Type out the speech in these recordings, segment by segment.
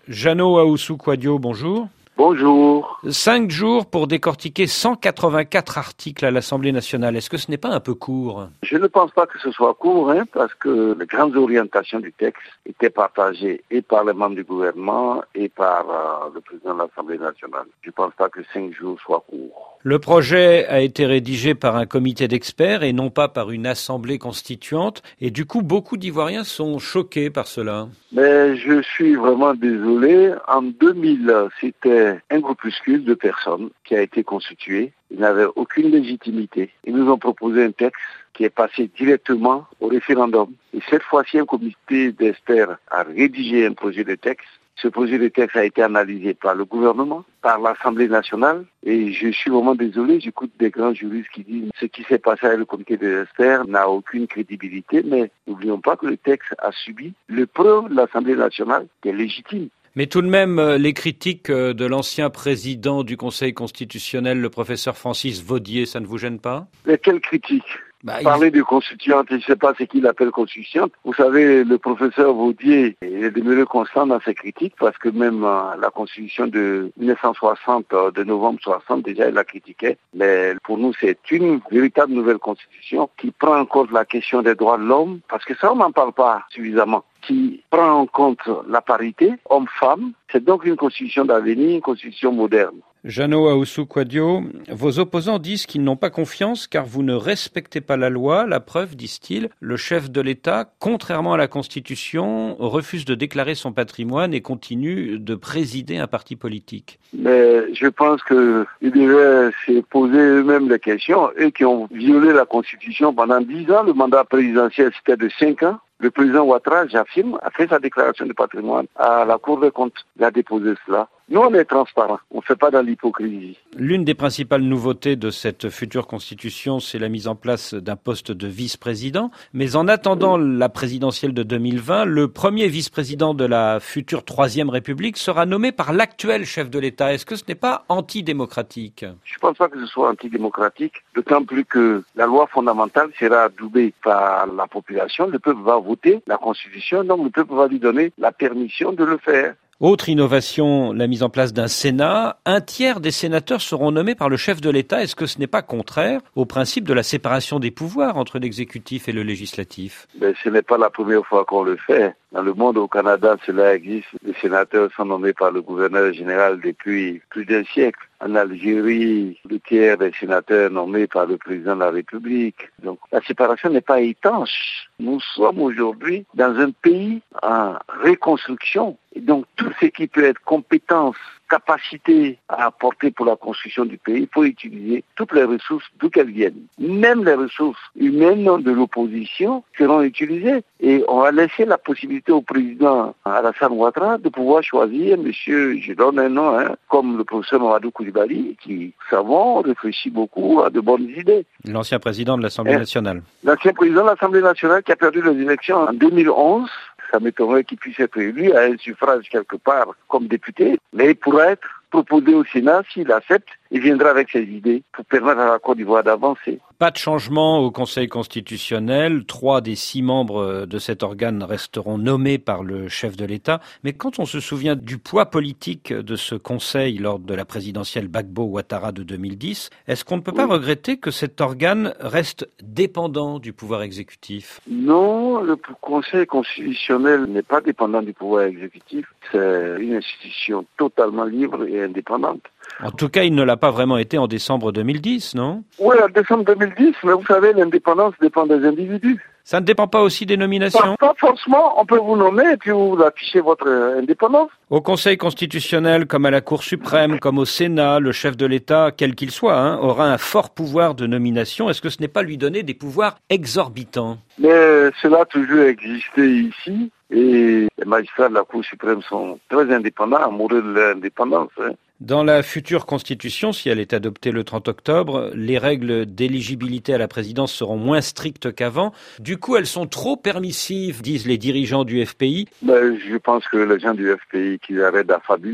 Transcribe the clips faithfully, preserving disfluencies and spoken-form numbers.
Jeannot Ahoussou-Kouadio, bonjour. Bonjour. Cinq jours pour décortiquer cent quatre-vingt-quatre articles à l'Assemblée nationale. Est-ce que ce n'est pas un peu court? Je ne pense pas que ce soit court, hein, parce que les grandes orientations du texte étaient partagées et par les membres du gouvernement et par euh, le président de l'Assemblée nationale. Je ne pense pas que cinq jours soient courts. Le projet a été rédigé par un comité d'experts et non pas par une assemblée constituante. Et du coup, beaucoup d'Ivoiriens sont choqués par cela. Mais je suis vraiment désolé. En deux mille, c'était un groupuscule de personnes qui a été constitué. Ils n'avaient aucune légitimité. Ils nous ont proposé un texte qui est passé directement au référendum. Et cette fois-ci, un comité d'experts a rédigé un projet de texte. Ce projet de texte a été analysé par le gouvernement, par l'Assemblée nationale. Et je suis vraiment désolé, j'écoute des grands juristes qui disent ce qui s'est passé avec le comité d'experts n'a aucune crédibilité. Mais n'oublions pas que le texte a subi l'épreuve de l'Assemblée nationale qui est légitime. Mais tout de même, les critiques de l'ancien président du Conseil constitutionnel, le professeur Francis Vaudier, ça ne vous gêne pas? Mais quelle critique? Bah, Parler il... de constituante, je ne sais pas ce qu'il appelle constituante. Vous savez, le professeur Vaudier est demeuré constant dans ses critiques parce que même euh, la constitution de mille neuf cent soixante, euh, de novembre soixante, déjà il la critiquait. Mais pour nous, c'est une véritable nouvelle constitution qui prend en compte la question des droits de l'homme, parce que ça, on n'en parle pas suffisamment, qui prend en compte la parité, homme-femme. C'est donc une constitution d'avenir, une constitution moderne. Jeannot Ahoussou-Kouadio, vos opposants disent qu'ils n'ont pas confiance car vous ne respectez pas la loi. La preuve, disent-ils, le chef de l'État, contrairement à la Constitution, refuse de déclarer son patrimoine et continue de présider un parti politique. Mais je pense qu'ils devaient se poser eux-mêmes les questions. Eux qui ont violé la Constitution pendant dix ans, le mandat présidentiel c'était de cinq ans. Le président Ouattara, j'affirme, a fait sa déclaration de patrimoine à la Cour des comptes. Il a déposé cela. Nous, on est transparent. On ne fait pas dans l'hypocrisie. L'une des principales nouveautés de cette future constitution, c'est la mise en place d'un poste de vice-président. Mais en attendant la présidentielle de deux mille vingt, le premier vice-président de la future Troisième République sera nommé par l'actuel chef de l'État. Est-ce que ce n'est pas antidémocratique? Je ne pense pas que ce soit antidémocratique, d'autant plus que la loi fondamentale sera adoubée par la population. Le peuple va voter la Constitution, donc le peuple va lui donner la permission de le faire. Autre innovation, la mise en place d'un Sénat. Un tiers des sénateurs seront nommés par le chef de l'État. Est-ce que ce n'est pas contraire au principe de la séparation des pouvoirs entre l'exécutif et le législatif? Mais ce n'est pas la première fois qu'on le fait. Dans le monde, au Canada, cela existe. Les sénateurs sont nommés par le gouverneur général depuis plus d'un siècle. En Algérie, le tiers des sénateurs nommés par le président de la République. Donc, la séparation n'est pas étanche. Nous sommes aujourd'hui dans un pays en reconstruction. Et donc, tout ce qui peut être compétence, capacité à apporter pour la construction du pays, il faut utiliser toutes les ressources d'où qu'elles viennent. Même les ressources humaines de l'opposition seront utilisées. Et on va laisser la possibilité au président Alassane Ouattara de pouvoir choisir, monsieur, je donne un nom, hein, comme le professeur Mamadou Koulibaly, qui, savons, réfléchit beaucoup à de bonnes idées. L'ancien président de l'Assemblée hein? nationale. L'ancien président de l'Assemblée nationale qui a perdu les élections en deux mille onze. Ça m'étonnerait qu'il puisse être élu à un suffrage quelque part comme député, mais il pourra être proposé au Sénat s'il accepte. Il viendra avec ses idées pour permettre à la Côte d'Ivoire d'avancer. Pas de changement au Conseil constitutionnel. Trois des six membres de cet organe resteront nommés par le chef de l'État. Mais quand on se souvient du poids politique de ce Conseil lors de la présidentielle Gbagbo-Ouattara de deux mille dix, est-ce qu'on ne peut pas oui. regretter que cet organe reste dépendant du pouvoir exécutif? Non, le Conseil constitutionnel n'est pas dépendant du pouvoir exécutif. C'est une institution totalement libre et indépendante. En tout cas, il ne l'a pas vraiment été en décembre deux mille dix, non? Oui, en décembre deux mille dix, mais vous savez, l'indépendance dépend des individus. Ça ne dépend pas aussi des nominations? Pas, pas forcément, on peut vous nommer et puis vous affichez votre indépendance. Au Conseil constitutionnel, comme à la Cour suprême, comme au Sénat, le chef de l'État, quel qu'il soit, hein, aura un fort pouvoir de nomination. Est-ce que ce n'est pas lui donner des pouvoirs exorbitants? Mais cela a toujours existé ici. Et les magistrats de la Cour suprême sont très indépendants, amoureux de leur indépendance. Hein. Dans la future constitution, si elle est adoptée le trente octobre, les règles d'éligibilité à la présidence seront moins strictes qu'avant. Du coup, elles sont trop permissives, disent les dirigeants du F P I. Ben, je pense que les gens du F P I, qu'ils arrêtent d'affabuler.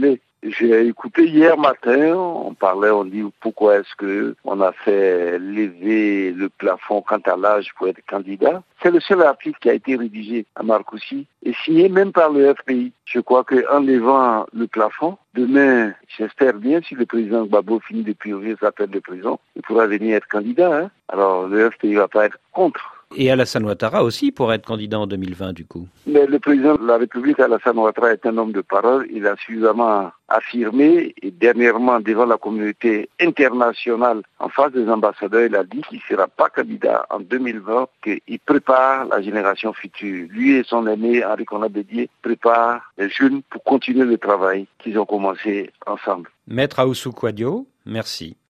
J'ai écouté hier matin, on parlait, on dit pourquoi est-ce que on a fait lever le plafond quant à l'âge pour être candidat. C'est le seul article qui a été rédigé à Marcoussis et signé même par le F P I. Je crois qu'en levant le plafond, demain, j'espère bien, si le président Gbagbo finit de purger sa peine de prison, il pourra venir être candidat. Hein. Alors le F P I ne va pas être contre. Et Alassane Ouattara aussi pourrait être candidat en deux mille vingt du coup. Mais le président de la République, Alassane Ouattara, est un homme de parole. Il a suffisamment affirmé et dernièrement devant la communauté internationale en face des ambassadeurs, il a dit qu'il ne sera pas candidat en deux mille vingt, qu'il prépare la génération future. Lui et son aîné, Henri Konan-Bédié, préparent les jeunes pour continuer le travail qu'ils ont commencé ensemble. Maître Aoussou Kouadio, merci.